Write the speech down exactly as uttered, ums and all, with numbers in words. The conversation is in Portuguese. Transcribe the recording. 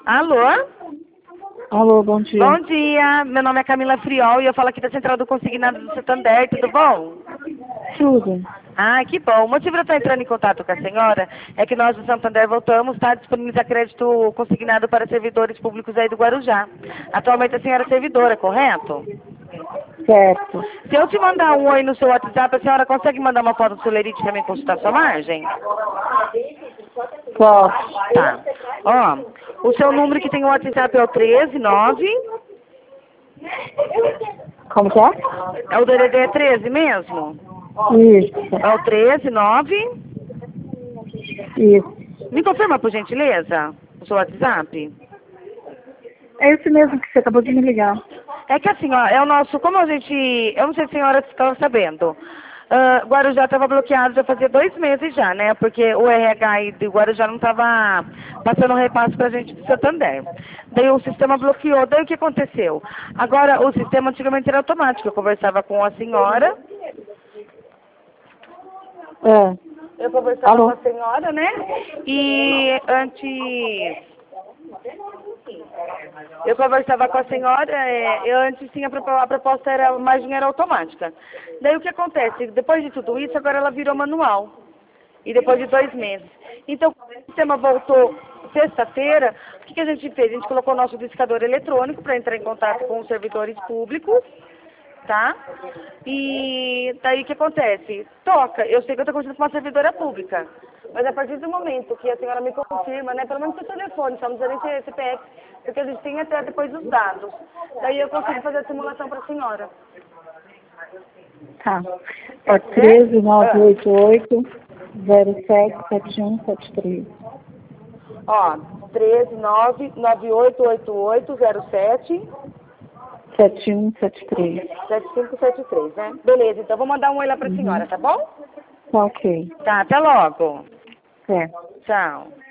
Alô? Alô, bom dia. Bom dia, meu nome é Camila Friol e eu falo aqui da Central do Consignado do Santander, tudo bom? Tudo. Ah, que bom. O motivo de eu estar entrando em contato com a senhora é que nós do Santander voltamos a disponibilizar crédito consignado para servidores públicos aí do Guarujá. Atualmente a senhora é servidora, correto? Certo. Se eu te mandar um oi no seu WhatsApp, a senhora consegue mandar uma foto do seu lerite para mim consultar sua margem? Posso. Tá. Ó, o seu número que tem o WhatsApp é o treze nove. Como que é? É o D D D é treze mesmo? Isso. É o treze nove. Isso. Me confirma, por gentileza, o seu WhatsApp. É esse mesmo que você acabou de me ligar. É que assim, ó, é o nosso, como a gente, eu não sei se a senhora está sabendo, uh, Guarujá estava bloqueado já fazia dois meses já, né, porque o R H aí de Guarujá não estava passando repasse pra gente do Santander. Daí o sistema bloqueou, daí o que aconteceu? Agora, o sistema antigamente era automático, eu conversava com a senhora, É. eu conversava Alô? com a senhora, né, e antes... Eu conversava com a senhora, é, eu antes tinha a proposta, era, a margem era automática. Daí o que acontece? Depois de tudo isso, agora ela virou manual. E depois de dois meses. Então, quando o sistema voltou sexta-feira, o que, que a gente fez? A gente colocou o nosso discador eletrônico para entrar em contato com os servidores públicos, tá? E daí o que acontece? Toca, eu sei que eu estou conversando com uma servidora pública, mas a partir do momento que a senhora me confirma, né, pelo menos seu telefone, só não precisa nem ser C P F, porque a gente tem até depois os dados. Daí eu consigo fazer a simulação para a senhora. Tá. É treze nove oito oito zero sete sete um sete três. Ó, treze nove nove oito oito oito zero sete sete um sete três. sete cinco sete três, né? Beleza, então vou mandar um oi lá para a Uhum. senhora, tá bom? Tá ok. Tá, até logo. É. Tchau.